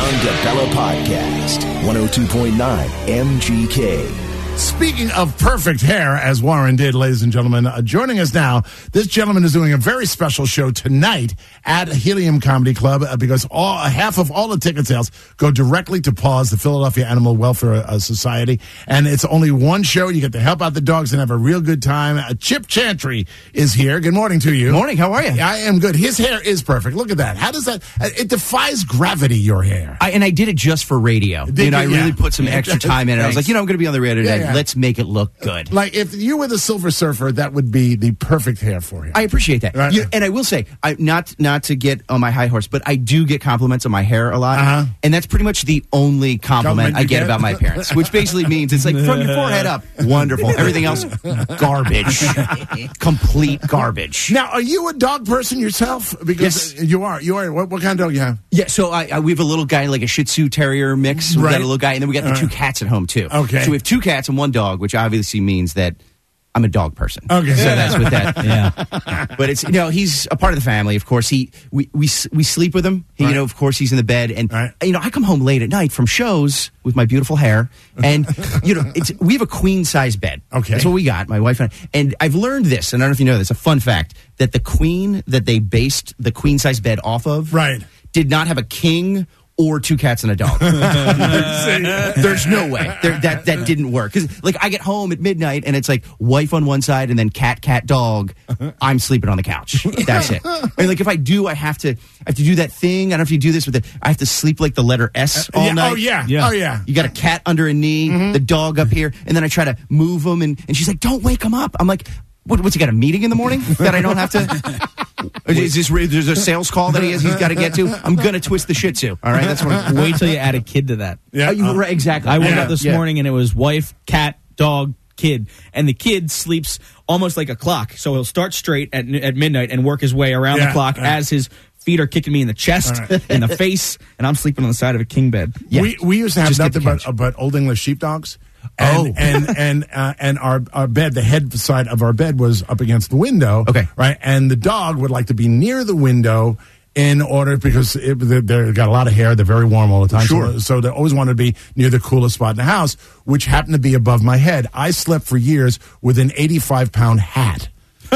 John DeBella Podcast, 102.9 MGK. Speaking of perfect hair, as Warren did, ladies and gentlemen, joining us now, this gentleman is doing a very special show tonight at Helium Comedy Club because half of all the ticket sales go directly to PAWS, the Philadelphia Animal Welfare Society, and it's only one show. You get to help out the dogs and have a real good time. Chip Chantry is here. Good morning to you. Morning. How are you? I am good. His hair is perfect. Look at that. How does that? It defies gravity. Your hair. And I did it just for radio. I really put some extra time in it. I was like, I'm going to be on the radio today. Let's make it look good. Like if you were the Silver Surfer, that would be the perfect hair for you. I appreciate that. Right. And I will say, not to get on my high horse, but I do get compliments on my hair a lot. And that's pretty much the only compliment I get about my appearance, which basically means it's like from your forehead up, wonderful. Everything else, garbage. Complete garbage. Now, are you a dog person yourself? Because yes. You are. What kind of dog you have? Yeah, so we have a little guy, like a Shih Tzu Terrier mix. We got a little guy, and then we got the two cats at home, too. Okay. So we have two cats and one dog, which obviously means that I'm a dog person. Okay. So that's what that, yeah. But it's, he's a part of the family, of course. We sleep with him. He, of course, he's in the bed. And, I come home late at night from shows with my beautiful hair. And, we have a queen-size bed. Okay. That's what we got, my wife and I. And I've learned this, and I don't know if you know this, a fun fact, that the queen that they based the queen-size bed off of did not have a king or two cats and a dog. There's no way. That didn't work. Because, I get home at midnight, and it's like wife on one side and then cat, dog. I'm sleeping on the couch. That's it. And, if I do, I have to do that thing. I don't know if you do this, but I have to sleep like the letter S all night. Oh, yeah. You got a cat under a knee, the dog up here, and then I try to move him, and she's like, don't wake him up. I'm like, what's he got, a meeting in the morning that I don't have to... There's a sales call that he's got to get to. I'm going to twist the Shih Tzu. All right, that's what. Wait till you add a kid to that. Yeah, right, exactly. I woke up this morning and it was wife, cat, dog, kid, and the kid sleeps almost like a clock. So he'll start straight at midnight and work his way around the clock as his feet are kicking me in the chest, in the face, and I'm sleeping on the side of a king bed. Yeah. We used to have nothing but Old English sheepdogs. And our bed, the head side of our bed was up against the window. Okay. Right. And the dog would like to be near the window in order, because they got a lot of hair. They're very warm all the time. Sure. So they always wanted to be near the coolest spot in the house, which happened to be above my head. I slept for years with an 85-pound hat.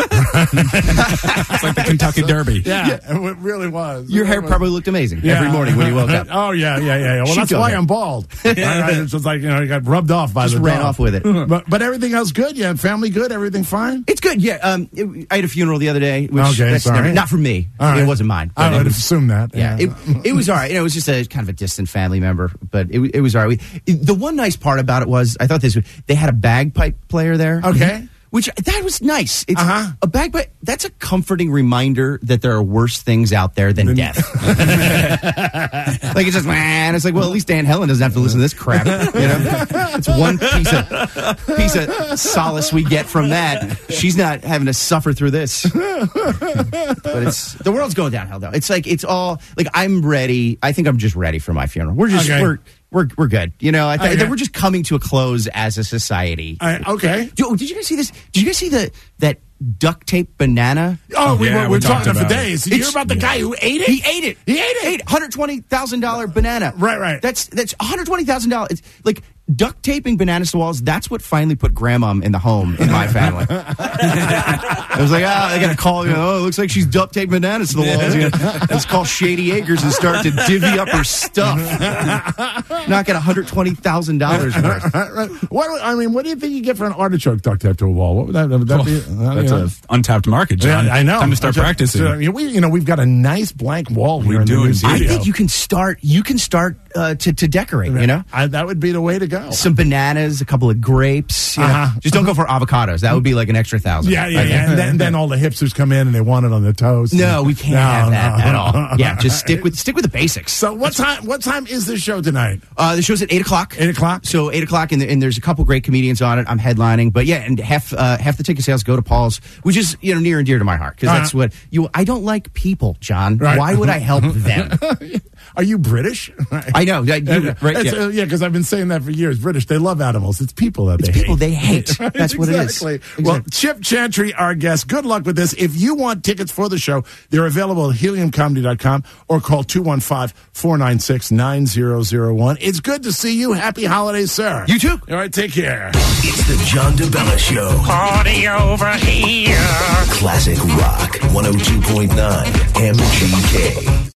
It's like the Kentucky Derby. Yeah, it really was. Your hair probably looked amazing every morning when you woke up. Oh, yeah. Well, that's why I'm bald. It's just like, you got rubbed off by the dog. Just ran off with it. But everything else good? Yeah, family good? Everything fine? It's good, yeah. I had a funeral the other day, which not for me. It wasn't mine. I would have assumed that. Yeah, it was all right. It was just a kind of a distant family member, but it was all right. The one nice part about it was, I thought they had a bagpipe player there. Okay. Which, that was nice. It's a bagpipe. That's a comforting reminder that there are worse things out there than death. It's just, man. It's like, well, at least Dan Helen doesn't have to listen to this crap. It's one piece of solace we get from that. She's not having to suffer through this. But the world's going downhill, though. It's like, it's all I'm ready. I think I'm just ready for my funeral. We're just We're good. We're just coming to a close as a society. Okay. Did you guys see this? Did you guys see that duct tape banana? Oh, we're talking for days. Did you hear about the guy who ate it? He ate it. He ate it. $120,000 banana. Right. That's $120,000. It's like duct taping bananas to walls. That's what finally put grandma in the home in my family. I was like, I got to call. It looks like she's duct taping bananas to the walls. Let's call Shady Acres and start to divvy up her stuff. Not get $120,000 worth. What do you think you get for an artichoke duct tape to a wall? What would that be? That's an untapped market, John. Yeah, I know. Time to start practicing. So, we've got a nice blank wall here. I think you can start to decorate. That would be the way to go. Some bananas, a couple of grapes. Just don't go for avocados. That would be like an extra $1,000. Yeah. And then all the hipsters come in and they want it on their toast. No, we can't have that at all. Yeah, just stick with the basics. So what time is the show tonight? The show's at 8 o'clock. 8 o'clock. So 8 o'clock, and there's a couple great comedians on it. I'm headlining, but and half the ticket sales go to PAWS, which is near and dear to my heart, because that's what I don't like people, John. Right. Why would I help them? Are you British? I I know. Right? Because I've been saying that for years. British, they love animals. It's people that they hate. That's what it is. Exactly. Well, Chip Chantry, our guest, good luck with this. If you want tickets for the show, they're available at heliumcomedy.com or call 215-496-9001. It's good to see you. Happy holidays, sir. You too. All right, take care. It's the John DeBella Show. Party over here. Classic Rock 102.9 MGK.